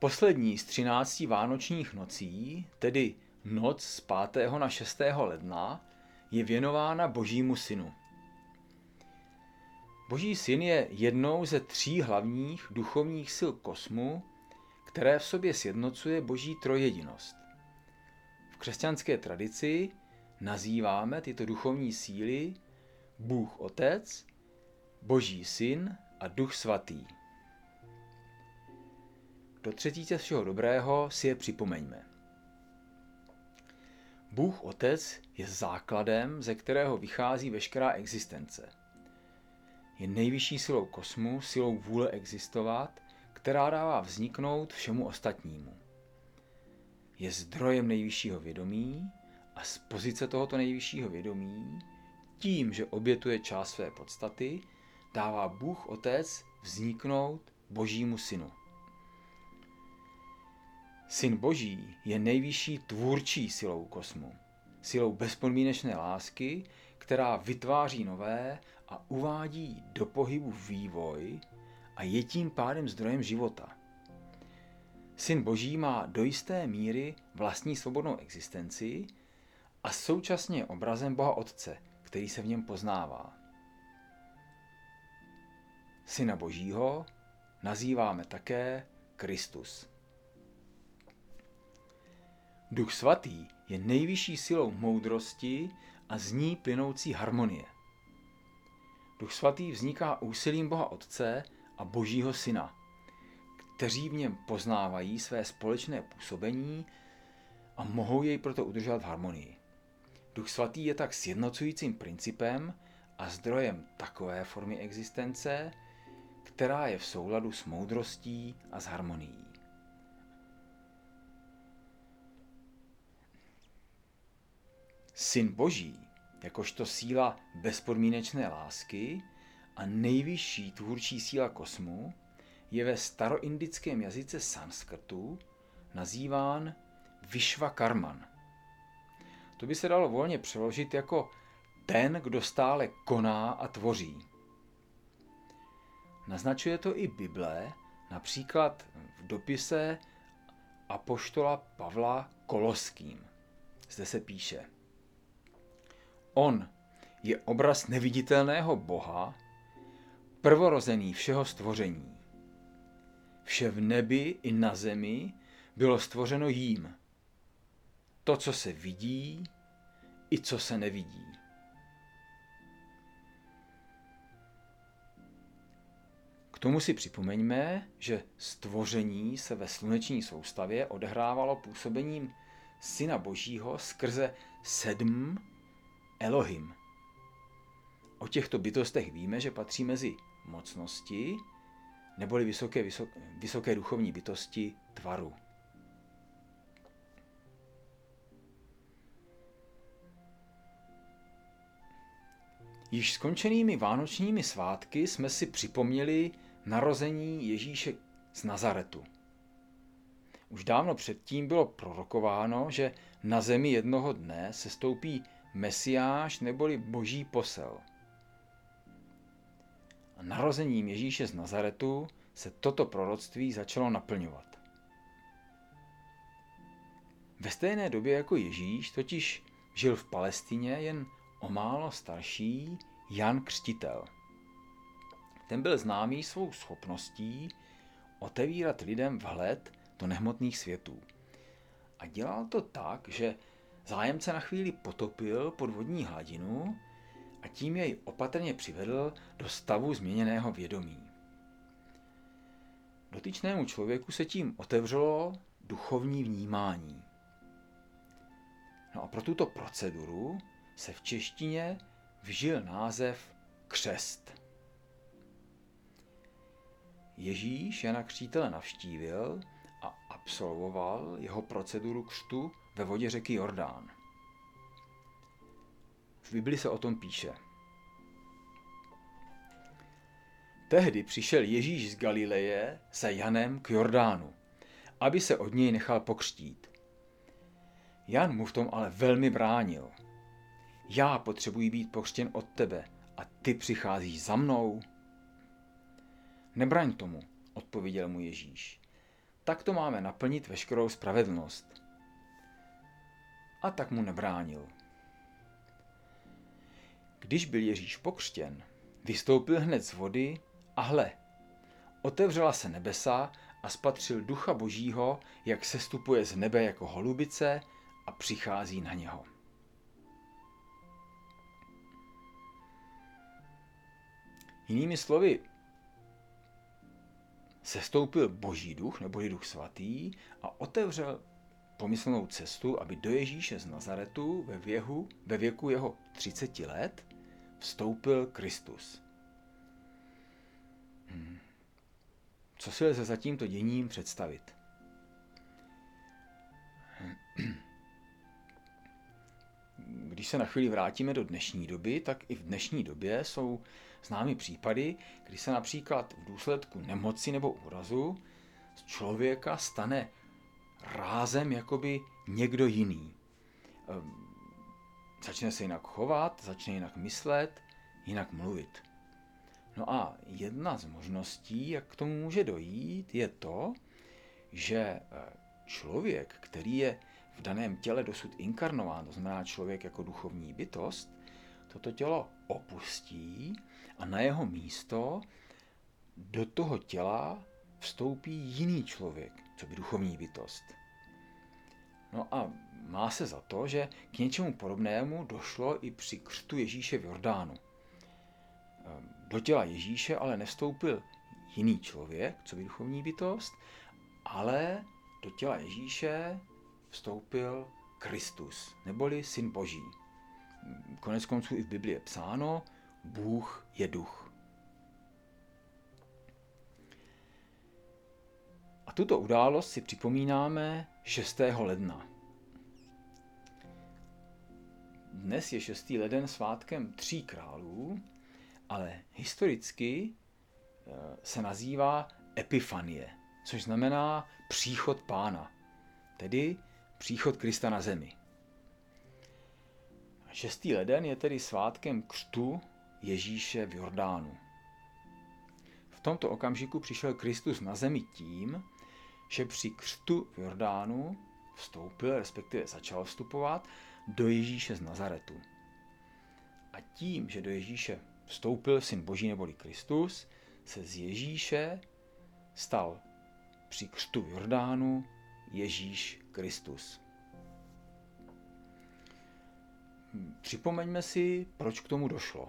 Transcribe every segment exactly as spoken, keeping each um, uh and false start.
Poslední z třinácti vánočních nocí, tedy noc z pátého na šestého ledna, je věnována Božímu synu. Boží syn je jednou ze tří hlavních duchovních sil kosmu, které v sobě sjednocuje Boží trojjedinost. V křesťanské tradici nazýváme tyto duchovní síly Bůh Otec, Boží syn a Duch svatý. Do třetíce všeho dobrého si je připomeňme. Bůh Otec je základem, ze kterého vychází veškerá existence. Je nejvyšší silou kosmu, silou vůle existovat, která dává vzniknout všemu ostatnímu. Je zdrojem nejvyššího vědomí a z pozice tohoto nejvyššího vědomí, tím, že obětuje část své podstaty, dává Bůh Otec vzniknout Božímu synu. Syn Boží je nejvyšší tvůrčí silou kosmu, silou bezpodmínečné lásky, která vytváří nové a uvádí do pohybu vývoj a je tím pádem zdrojem života. Syn Boží má do jisté míry vlastní svobodnou existenci a současně je obrazem Boha Otce, který se v něm poznává. Syna Božího nazýváme také Kristus. Duch svatý je nejvyšší silou moudrosti a z ní plynoucí harmonie. Duch svatý vzniká úsilím Boha Otce a Božího syna, kteří v něm poznávají své společné působení a mohou jej proto udržovat v harmonii. Duch svatý je tak sjednocujícím principem a zdrojem takové formy existence, která je v souladu s moudrostí a s harmonií. Syn Boží, jakožto síla bezpodmínečné lásky a nejvyšší tvůrčí síla kosmu, je ve staroindickém jazyce sanskrtu nazýván Vishvakarman. To by se dalo volně přeložit jako ten, kdo stále koná a tvoří. Naznačuje to i Bible, například v dopise apoštola Pavla Koloským. Zde se píše: On je obraz neviditelného Boha, prvorozený všeho stvoření. Vše v nebi i na zemi bylo stvořeno jím. To, co se vidí, i co se nevidí. K tomu si připomeňme, že stvoření se ve sluneční soustavě odehrávalo působením Syna Božího skrze sedm Elohim. O těchto bytostech víme, že patří mezi mocnosti, neboli vysoké, vysoké, vysoké duchovní bytosti tvaru. Již skončenými vánočními svátky jsme si připomněli narození Ježíše z Nazaretu. Už dávno předtím bylo prorokováno, že na zemi jednoho dne sestoupí Mesiáš neboli Boží posel. A narozením Ježíše z Nazaretu se toto proroctví začalo naplňovat. Ve stejné době jako Ježíš totiž žil v Palestině jen o málo starší Jan Křtitel. Ten byl známý svou schopností otevírat lidem vhled do nehmotných světů. A dělal to tak, že zájemce na chvíli potopil pod vodní hladinu a tím jej opatrně přivedl do stavu změněného vědomí. Dotyčnému člověku se tím otevřelo duchovní vnímání. No a pro tuto proceduru se v češtině vžil název křest. Ježíš Jana Křtitele navštívil a absolvoval jeho proceduru křtu ve vodě řeky Jordán. V Bibli se o tom píše: Tehdy přišel Ježíš z Galileje za Janem k Jordánu, aby se od něj nechal pokřtít. Jan mu v tom ale velmi bránil. Já potřebuji být pokřtěn od tebe a ty přicházíš za mnou? Nebraň tomu, odpověděl mu Ježíš. takto máme naplnit veškerou spravedlnost. A tak mu nebránil. Když byl Ježíš pokřtěn, vystoupil hned z vody a hle, otevřela se nebesa a spatřil Ducha Božího, jak sestupuje z nebe jako holubice a přichází na něho. Jinými slovy, sestoupil Boží duch, neboli Duch svatý, a otevřel pomyslnou cestu, aby do Ježíše z Nazaretu ve, věhu, ve věku jeho třiceti let vstoupil Kristus. Hmm. Co si lze za tímto děním představit? Když se na chvíli vrátíme do dnešní doby, tak i v dnešní době jsou známy případy, kdy se například v důsledku nemoci nebo úrazu z člověka stane rázem jakoby někdo jiný. Začne se jinak chovat, začne jinak myslet, jinak mluvit. No a jedna z možností, jak k tomu může dojít, je to, že člověk, který je v daném těle dosud inkarnován, to znamená člověk jako duchovní bytost, toto tělo opustí a na jeho místo do toho těla vstoupí jiný člověk, co by duchovní bytost. No a má se za to, že k něčemu podobnému došlo i při křtu Ježíše v Jordánu. Do těla Ježíše ale nevstoupil jiný člověk, co by duchovní bytost, ale do těla Ježíše vstoupil Kristus, neboli Syn Boží. Konec konců i v Biblii je psáno, Bůh je duch. A tuto událost si připomínáme šestého ledna. Dnes je šestý leden svátkem tří králů, ale historicky se nazývá Epifanie, což znamená příchod Pána, tedy příchod Krista na zemi. šestý leden je tedy svátkem křtu Ježíše v Jordánu. V tomto okamžiku přišel Kristus na zemi tím, že při křtu v Jordánu vstoupil, respektive začal vstupovat, do Ježíše z Nazaretu. A tím, že do Ježíše vstoupil Syn Boží neboli Kristus, se z Ježíše stal při křtu v Jordánu Ježíš Kristus. Připomeňme si, proč k tomu došlo.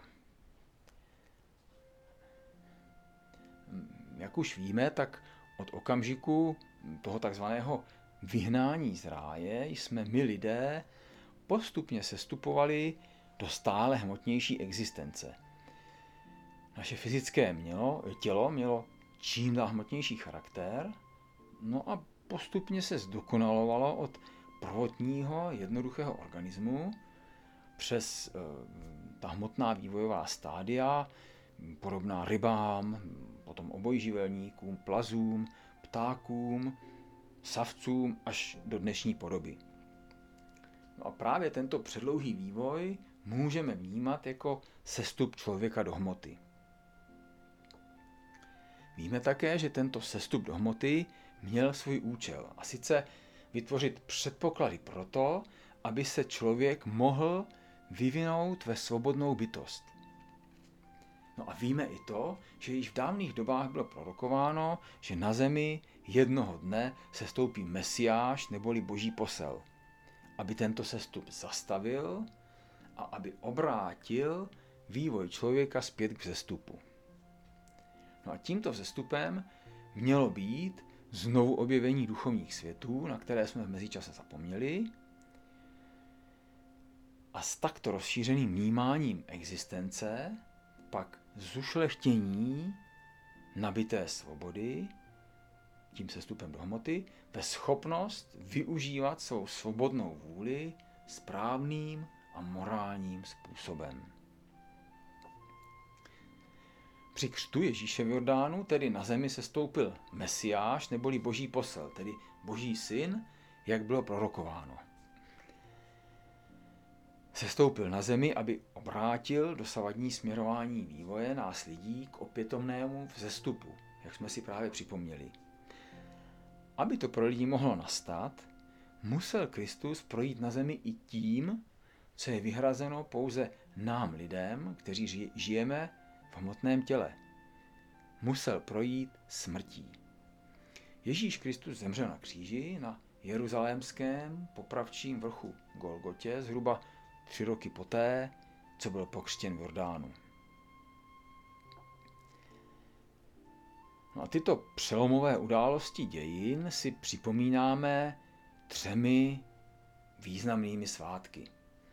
Jak už víme, tak od okamžiku toho takzvaného vyhnání z ráje jsme my lidé postupně sestupovali do stále hmotnější existence. Naše fyzické mělo, tělo mělo čím dál hmotnější charakter, no a postupně se zdokonalovalo od prvotního jednoduchého organismu přes e, ta hmotná vývojová stádia, podobná rybám, potom obojživelníkům, plazům, ptákům, savcům až do dnešní podoby. No a právě tento předlouhý vývoj můžeme vnímat jako sestup člověka do hmoty. Víme také, že tento sestup do hmoty měl svůj účel, a sice vytvořit předpoklady pro to, aby se člověk mohl vyvinout ve svobodnou bytost. No a víme i to, že již v dávných dobách bylo prorokováno, že na zemi jednoho dne sestoupí Mesiáš neboli Boží posel, aby tento sestup zastavil a aby obrátil vývoj člověka zpět k vzestupu. No a tímto vzestupem mělo být znovu objevení duchovních světů, na které jsme v mezičase zapomněli, a s takto rozšířeným vnímáním existence pak zušlechtění nabité svobody, tím sestupem do hmoty, ve schopnost využívat svou svobodnou vůli správným a morálním způsobem. Při křtu Ježíše v Jordánu tedy na zemi sestoupil Mesiáš neboli Boží posel, tedy Boží syn, jak bylo prorokováno. Sestoupil na zemi, aby obrátil dosavadní směrování vývoje nás lidí k opětovnému vzestupu, jak jsme si právě připomněli. aby to pro lidi mohlo nastat, musel Kristus projít na zemi i tím, co je vyhrazeno pouze nám lidem, kteří žijeme v hmotném těle. Musel projít smrtí. Ježíš Kristus zemřel na kříži na jeruzalémském popravčím vrchu Golgotě zhruba tři roky poté, co byl pokřtěn v Jordánu. No a tyto přelomové události dějin si připomínáme třemi významnými svátky.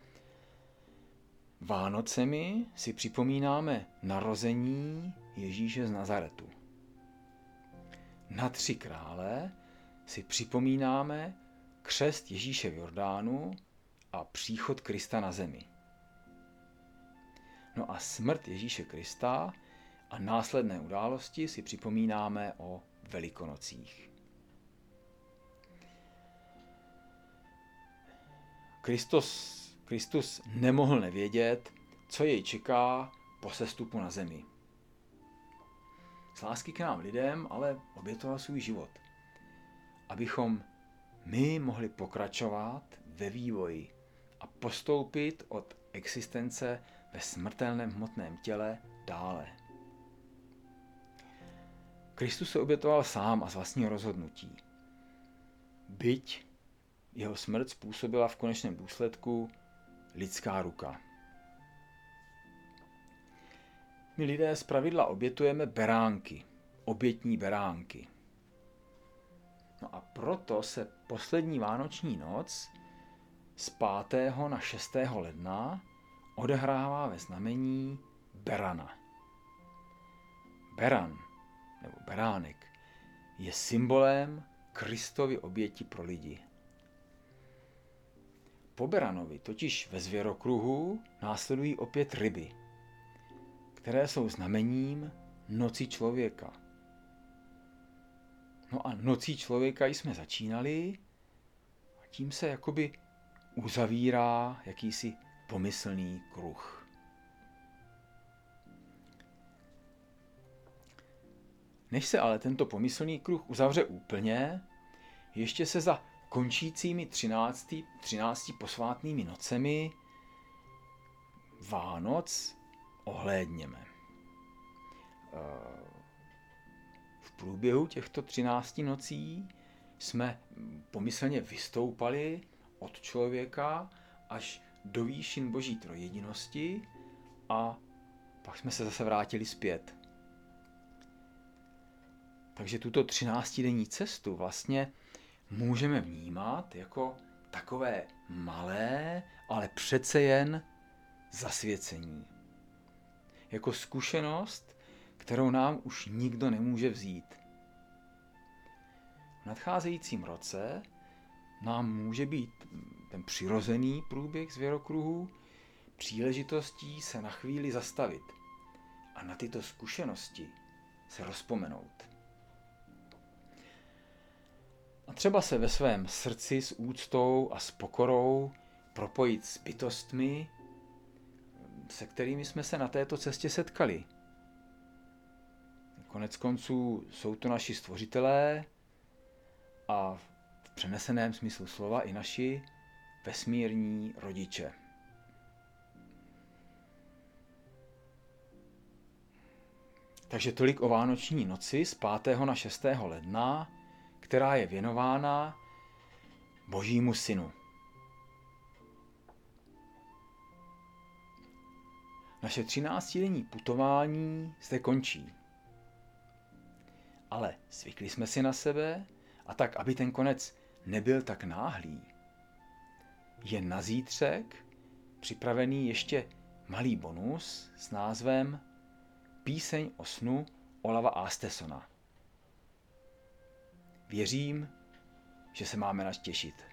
Vánocemi si připomínáme narození Ježíše z Nazaretu. Na tři krále si připomínáme křest Ježíše v Jordánu a příchod Krista na zemi. No a smrt Ježíše Krista a následné události si připomínáme o Velikonocích. Kristus, Kristus nemohl nevědět, co jej čeká po sestupu na zemi. Z lásky k nám lidem ale obětoval svůj život, abychom my mohli pokračovat ve vývoji a postoupit od existence ve smrtelném hmotném těle dále. Kristus se obětoval sám a z vlastního rozhodnutí. Byť jeho smrt způsobila v konečném důsledku lidská ruka. My lidé zpravidla obětujeme beránky, obětní beránky. No a proto se poslední vánoční noc z pátého na šestého ledna odehrává ve znamení berana. Beran, nebo beránek, je symbolem Kristovy oběti pro lidi. Po beranovi totiž ve zvěrokruhu následují opět ryby, které jsou znamením noci člověka. No a nocí člověka jsme začínali a tím se jakoby uzavírá jakýsi pomyslný kruh. Než se ale tento pomyslný kruh uzavře úplně, ještě se za končícími třinácti, třinácti posvátnými nocemi Vánoc ohlédněme. V průběhu těchto třinácti nocí jsme pomyslně vystoupali od člověka až do výšin Boží trojjedinosti a pak jsme se zase vrátili zpět. Takže tuto třináctidenní cestu vlastně můžeme vnímat jako takové malé, ale přece jen zasvěcení. Jako zkušenost, kterou nám už nikdo nemůže vzít. V nadcházejícím roce nám může být ten přirozený průběh zvěrokruhu příležitostí se na chvíli zastavit a na tyto zkušenosti se rozpomenout. A třeba se ve svém srdci s úctou a s pokorou propojit s bytostmi, se kterými jsme se na této cestě setkali. Konec konců jsou to naši stvořitelé a v přeneseném smyslu slova i naši vesmírní rodiče. Takže tolik o vánoční noci z pátého na šestého ledna, která je věnována Božímu synu. Naše třináctidenní putování zde končí. Ale zvykli jsme si na sebe a tak, aby ten konec nebyl tak náhlý, je na zítřek připravený ještě malý bonus s názvem Píseň o snu Olava Astesona. Věřím, že se máme naž těšit.